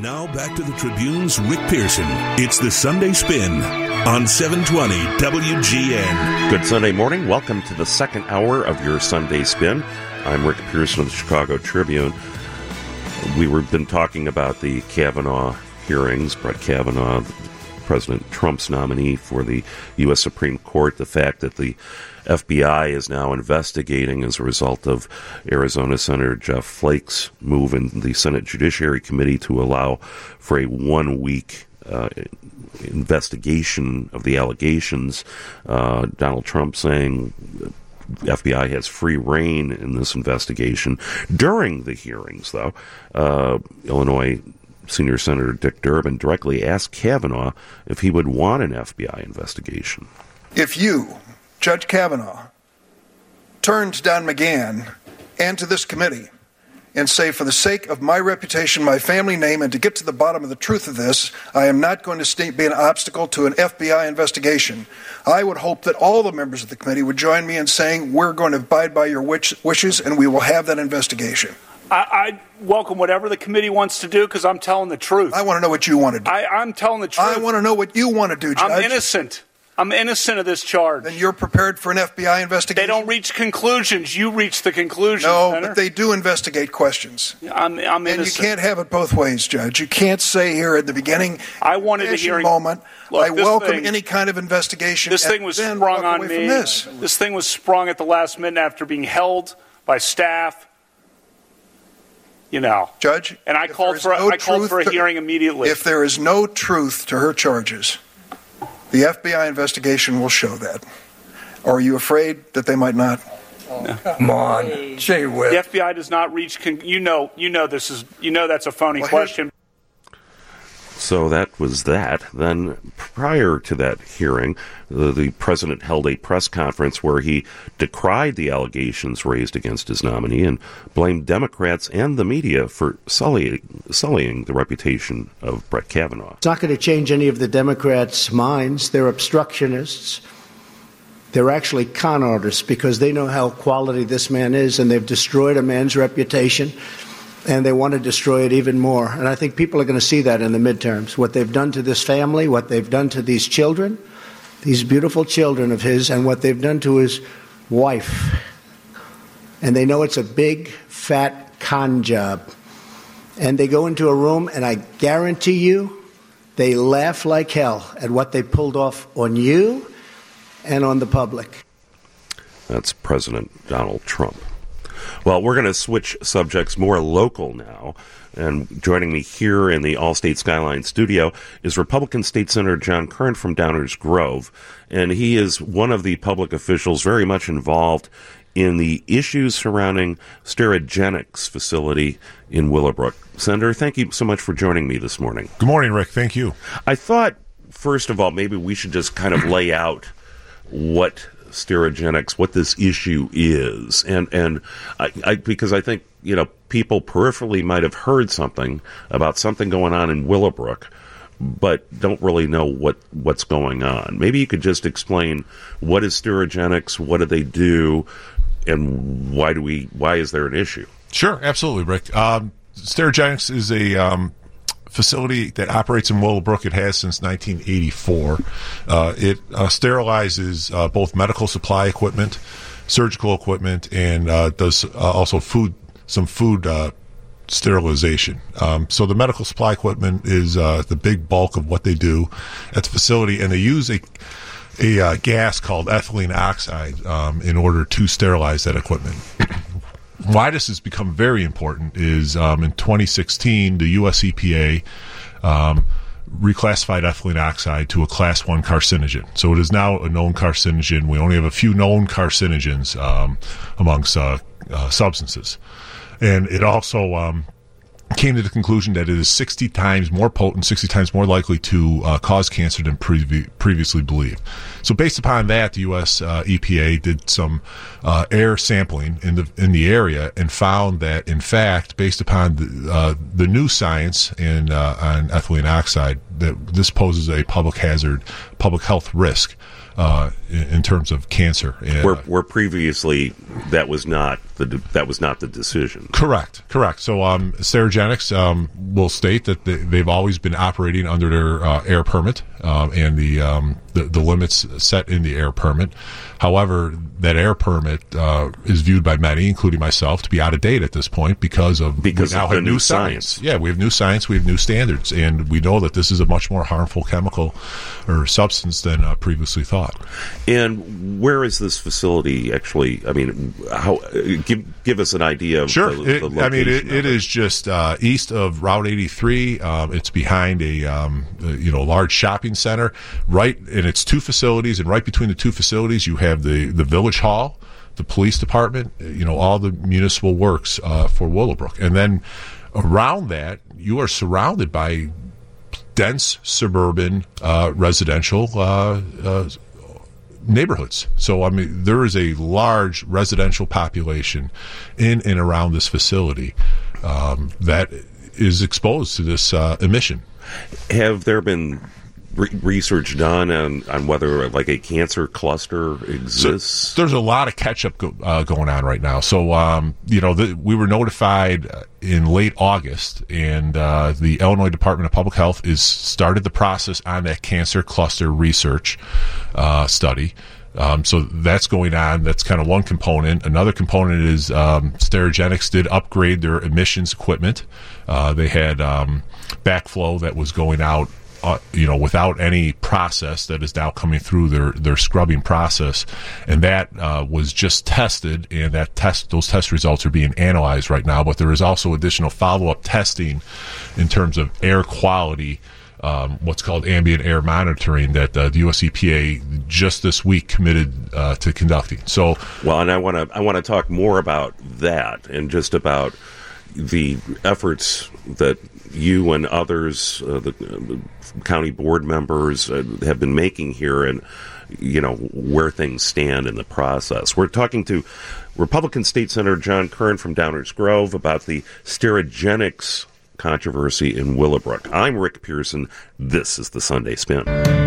Now back to the Tribune's Rick Pearson. It's the Sunday Spin on 720 WGN. Good Sunday morning. Welcome to the second hour of your Sunday Spin. I'm Rick Pearson of the Chicago Tribune. We've been talking about the Kavanaugh hearings, Brett Kavanaugh, President Trump's nominee for the U.S. Supreme Court, the fact that the FBI is now investigating as a result of Arizona Senator Jeff Flake's move in the Senate Judiciary Committee to allow for a one-week investigation of the allegations. Donald Trump saying FBI has free rein in this investigation. During the hearings, though, Illinois Senior Senator Dick Durbin directly asked Kavanaugh if he would want an FBI investigation. If you, Judge Kavanaugh, turn to Don McGahn and to this committee and say, for the sake of my reputation, my family name, and to get to the bottom of the truth of this, I am not going to be an obstacle to an FBI investigation, I would hope that all the members of the committee would join me in saying we're going to abide by your wishes and we will have that investigation. I welcome whatever the committee wants to do because I'm telling the truth. I want to know what you want to do. I'm telling the truth. I want to know what you want to do, Judge. I'm innocent. I'm innocent of this charge. Then you're prepared for an FBI investigation? They don't reach conclusions. You reach the conclusions. No, Senator. But they do investigate questions. I'm innocent. And you can't have it both ways, Judge. You can't say here at the beginning, I wanted a hearing moment, Look, I welcome any kind of investigation. This thing was sprung on me. This thing was sprung at the last minute after being held by staff. You know, Judge, and I called for a hearing immediately. If there is no truth to her charges, the FBI investigation will show that. Or are you afraid that they might not? Oh, come on, say what? The FBI does not reach. That's a phony question. So that was that. Then prior to that hearing, the president held a press conference where he decried the allegations raised against his nominee and blamed Democrats and the media for sullying the reputation of Brett Kavanaugh. It's not going to change any of the Democrats' minds. They're obstructionists. They're actually con artists because they know how quality this man is, and they've destroyed a man's reputation. And they want to destroy it even more. And I think people are going to see that in the midterms, what they've done to this family, what they've done to these children, these beautiful children of his, and what they've done to his wife. And they know it's a big, fat con job. And they go into a room, and I guarantee you, they laugh like hell at what they pulled off on you and on the public. That's President Donald Trump. Well, we're going to switch subjects more local now. And joining me here in the Allstate Skyline studio is Republican State Senator John Curran from Downers Grove. And he is one of the public officials very much involved in the issues surrounding Sterigenics facility in Willowbrook. Senator, thank you so much for joining me this morning. Good morning, Rick. Thank you. I thought, first of all, maybe we should just kind of lay out what Sterigenics, what this issue is, and I because I think people peripherally might have heard something about something going on in Willowbrook, but don't really know what's going on. Maybe you could just explain what is Sterigenics, what do they do, and why is there an issue? Sure, absolutely, Rick. Sterigenics is a facility that operates in Willowbrook. It has since 1984. It sterilizes both medical supply equipment, surgical equipment, and does also some food sterilization. So the medical supply equipment is the big bulk of what they do at the facility, and they use a gas called ethylene oxide in order to sterilize that equipment. Why this has become very important is in 2016, the U.S. EPA reclassified ethylene oxide to a Class 1 carcinogen. So it is now a known carcinogen. We only have a few known carcinogens amongst substances. And it also came to the conclusion that it is 60 times more potent, 60 times more likely to cause cancer than previously believed. So based upon that, the U.S. EPA did some air sampling in the area and found that, in fact, based upon the new science on ethylene oxide, that this poses a public health risk in terms of cancer. Where previously that was not the decision. Correct. So Sterigenics will state that they've always been operating under their air permit and the limits set in the air permit. However, that air permit is viewed by many, including myself, to be out of date at this point because we now have new science. Yeah, we have new science, we have new standards, and we know that this is a much more harmful chemical or substance than previously thought. And where is this facility actually? I mean, how? Give us an idea of the location. I mean, it is just east of Route 83. It's behind a large shopping center. Right, and it's two facilities, and right between the two facilities, you have the village hall, the police department, all the municipal works for Willowbrook, and then around that, you are surrounded by dense suburban residential neighborhoods. So, I mean, there is a large residential population in and around this facility that is exposed to this emission. Have there been research done on whether like a cancer cluster exists? So there's a lot of catch-up going on right now. So, we were notified in late August, and the Illinois Department of Public Health has started the process on that cancer cluster research study. So that's going on. That's kind of one component. Another component is Sterigenics did upgrade their emissions equipment. They had backflow that was going out without any process that is now coming through their scrubbing process, and that was just tested, and those test results are being analyzed right now. But there is also additional follow-up testing in terms of air quality, what's called ambient air monitoring, that the U.S. EPA just this week committed to conducting. So, well, and I want to talk more about that and just about the efforts that you and others, the county board members, have been making here, and where things stand in the process. We're talking to Republican State Senator John Curran from Downers Grove about the Sterigenics controversy in Willowbrook. I'm Rick Pearson. This is the Sunday Spin.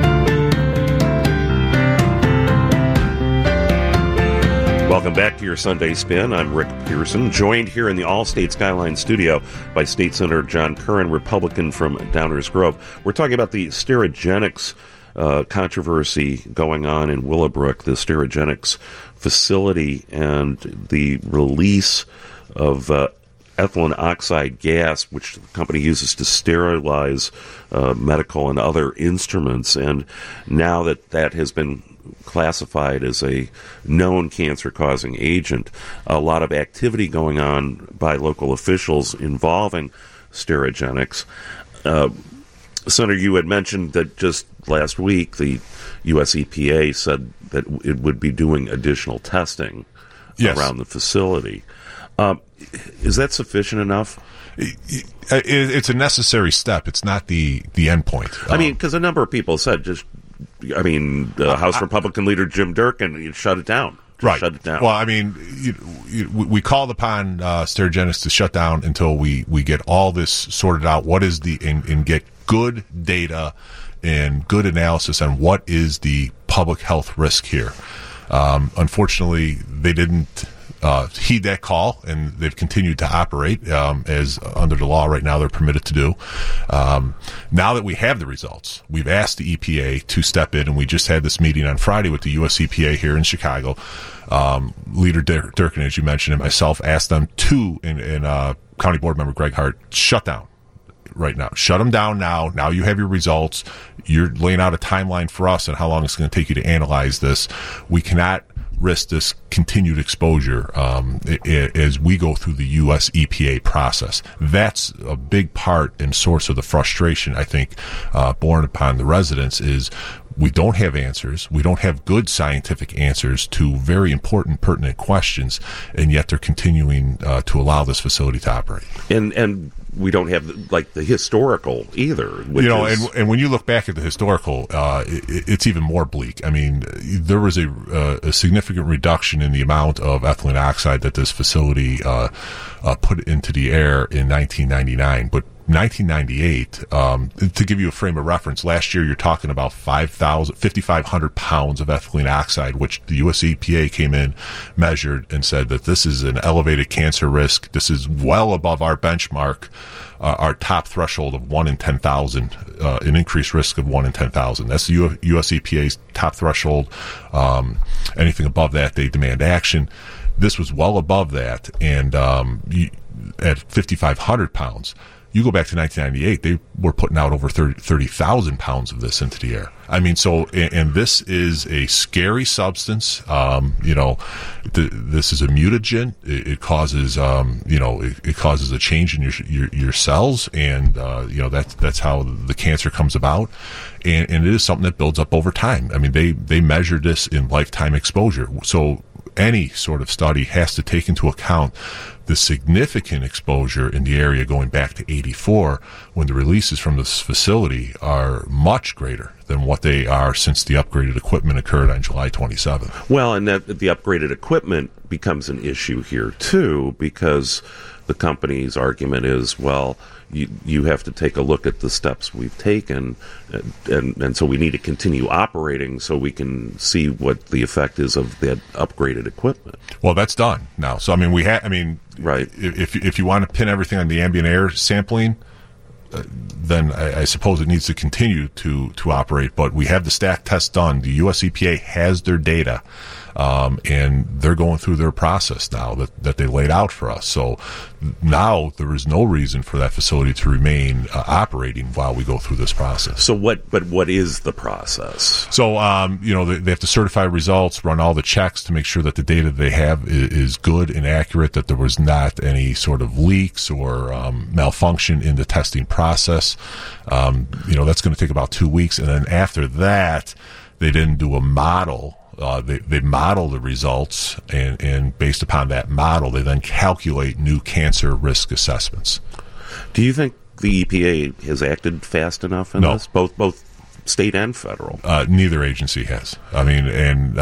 Welcome back to your Sunday Spin. I'm Rick Pearson, joined here in the All-State Skyline studio by State Senator John Curran, Republican from Downers Grove. We're talking about the Sterigenics controversy going on in Willowbrook, the Sterigenics facility, and the release of ethylene oxide gas, which the company uses to sterilize medical and other instruments. And now that has been classified as a known cancer-causing agent, a lot of activity going on by local officials involving Sterigenics. Senator, you had mentioned that just last week the U.S. EPA said that it would be doing additional testing around the facility. Is that sufficient enough? It's a necessary step. It's not the end point. I mean, because a number of people said House Republican leader Jim Durkin shut it down. Right. Shut it down. Well, I mean, we called upon Sterigenics to shut down until we get all this sorted out. What is and get good data and good analysis on what is the public health risk here. Unfortunately, they didn't heed that call, and they've continued to operate as under the law right now they're permitted to do. Now that we have the results, we've asked the EPA to step in, and we just had this meeting on Friday with the U.S. EPA here in Chicago. Leader Durkin, as you mentioned, and myself asked them to, and County Board Member Greg Hart, shut down right now. Shut them down now. Now you have your results. You're laying out a timeline for us and how long it's going to take you to analyze this. We cannot risk this continued exposure as we go through the U.S. EPA process. That's a big part and source of the frustration, I think, borne upon the residents is we don't have answers. We don't have good scientific answers to very important, pertinent questions, and yet they're continuing to allow this facility to operate. And we don't have the historical either. And when you look back at the historical, it's even more bleak. I mean, there was a significant reduction in the amount of ethylene oxide that this facility put into the air in 1999, but 1998, to give you a frame of reference, last year you're talking about 5,500 pounds of ethylene oxide, which the U.S. EPA came in, measured, and said that this is an elevated cancer risk. This is well above our benchmark, our top threshold of 1 in 10,000, an increased risk of 1 in 10,000. That's the U.S. EPA's top threshold. Anything above that, they demand action. This was well above that, and at 5,500 pounds. You go back to 1998, they were putting out over 30,000 pounds of this into the air. I mean, so, and this is a scary substance. This is a mutagen. It causes, it causes a change in your cells, and that's how the cancer comes about. And it is something that builds up over time. I mean, they measure this in lifetime exposure. So any sort of study has to take into account the significant exposure in the area going back to 84, when the releases from this facility are much greater than what they are since the upgraded equipment occurred on July 27th. Well, and that the upgraded equipment becomes an issue here, too, because the company's argument is, well, you have to take a look at the steps we've taken, and so we need to continue operating so we can see what the effect is of that upgraded equipment. Well, that's done now. So, I mean, right. If you want to pin everything on the ambient air sampling, then I suppose it needs to continue to operate. But we have the stack test done. The U.S. EPA has their data, and they're going through their process now that they laid out for us. So now there is no reason for that facility to remain operating while we go through this process. So what is the process? So, they have to certify results, run all the checks to make sure that the data they have is good and accurate, that there was not any sort of leaks or malfunction in the testing process. That's going to take about 2 weeks. And then after that, they then do a model. They model the results, and based upon that model, they then calculate new cancer risk assessments. Do you think the EPA has acted fast enough in this? Both state and federal? Neither agency has. I mean, and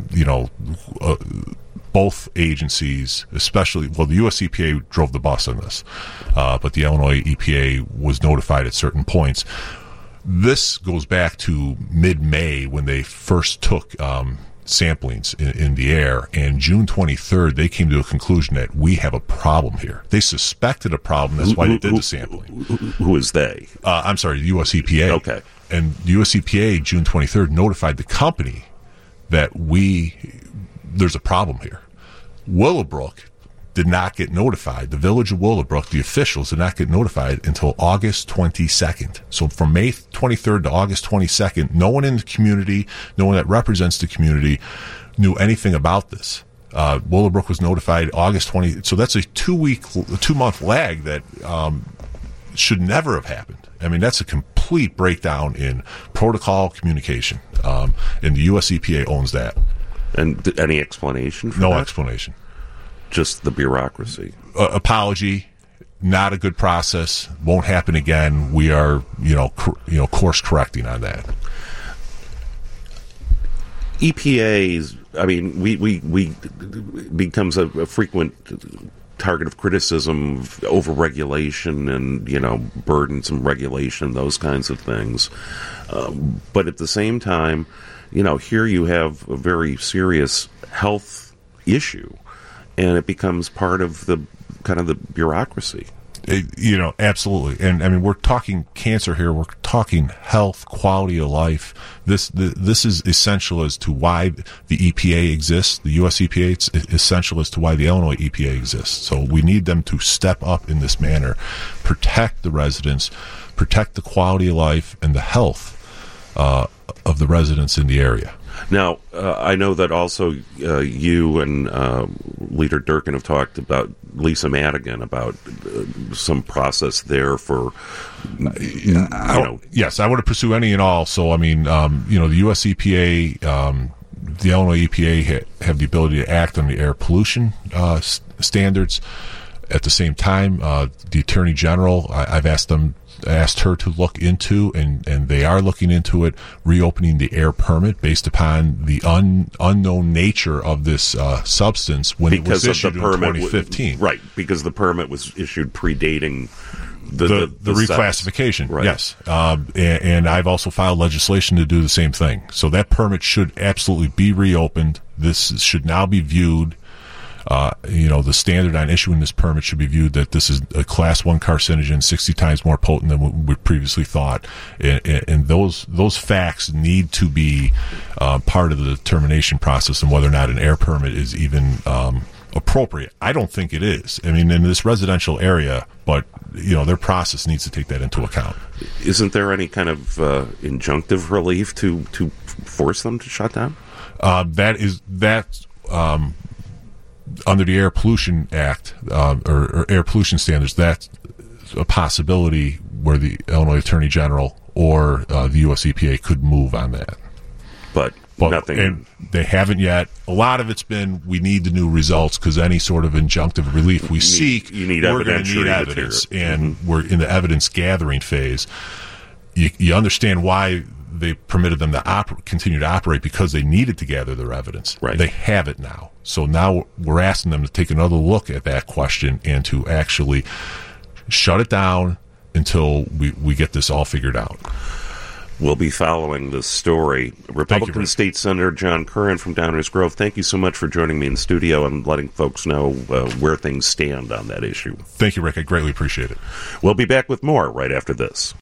both agencies, especially, the U.S. EPA drove the bus on this, but the Illinois EPA was notified at certain points. This goes back to mid-May when they first took samplings in the air, and June 23rd they came to a conclusion that we have a problem here. They suspected a problem. That's why they did the sampling. Who is they? I'm sorry, the U.S. EPA. Okay. And the U.S. EPA, June 23rd, notified the company that there's a problem here. Willowbrook did not get notified. The village of Willowbrook, the officials, did not get notified until August 22nd. So from May 23rd to August 22nd, no one in the community, no one that represents the community knew anything about this. Willowbrook was notified August 20. So that's a 2-month lag that should never have happened. I mean, that's a complete breakdown in protocol communication. And the U.S. EPA owns that. And any explanation for that? No explanation. Just the bureaucracy. Apology, not a good process. Won't happen again. We are, course correcting on that. EPA's, we becomes a frequent target of criticism of over-regulation and, burdensome regulation, those kinds of things. But at the same time, here you have a very serious health issue, and it becomes part of the kind of the bureaucracy. Absolutely. And we're talking cancer here. We're talking health, quality of life. This is essential as to why the EPA exists. The U.S. EPA, it's essential as to why the Illinois EPA exists. So we need them to step up in this manner, protect the residents, protect the quality of life and the health of the residents in the area. Now, I know that also you and Leader Durkin have talked about Lisa Madigan, about some process there for, Yes, I want to pursue any and all. So, the U.S. EPA, the Illinois EPA have the ability to act on the air pollution standards. At the same time, the Attorney General, I've asked her to look into, and they are looking into it, reopening the air permit based upon the unknown nature of this substance when it was issued in 2015. Right, because the permit was issued predating the reclassification. Right. Yes, and I've also filed legislation to do the same thing. So that permit should absolutely be reopened. This should now be viewed. The standard on issuing this permit should be viewed that this is a Class 1 carcinogen, 60 times more potent than what we previously thought, and those facts need to be part of the determination process and whether or not an air permit is even appropriate. I don't think it is. I mean, in this residential area, but their process needs to take that into account. Isn't there any kind of injunctive relief to force them to shut down? Under the Air Pollution Act or Air Pollution Standards, that's a possibility where the Illinois Attorney General or the U.S. EPA could move on that. But nothing. And they haven't yet. A lot of it's been we need the new results because any sort of injunctive relief we seek, we're going to need evidence. And we're in the evidence gathering phase. You understand why they permitted them to continue to operate because they needed to gather their evidence. Right. They have it now. So now we're asking them to take another look at that question and to actually shut it down until we get this all figured out. We'll be following this story. Republican State Senator John Curran from Downers Grove, thank you so much for joining me in the studio and letting folks know where things stand on that issue. Thank you, Rick. I greatly appreciate it. We'll be back with more right after this.